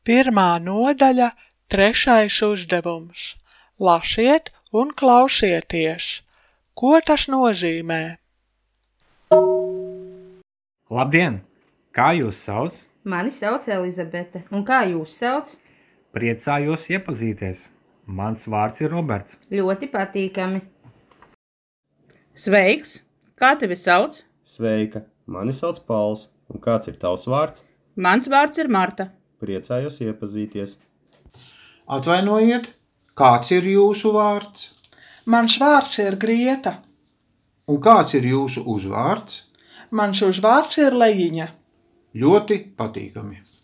Pirmā nodaļa, 3. uzdevums. Lasiet un klausieties. Ko tas nozīmē? Labdien! Kā jūs sauc? Mani sauc Elizabete. Un kā jūs sauc? Priecājos iepazīties. Mans vārds ir Roberts. Ļoti patīkami. Sveiks! Kā tevi sauc? Sveika! Mani sauc Pauls. Un kāds ir tavs vārds? Mans vārds ir Marta. Priecājos iepazīties. Atvainojiet, kāds ir jūsu vārds? Mans vārds ir Grieta. Un kāds ir jūsu uzvārds? Mans uzvārds ir Lejiņa. Ļoti patīkami.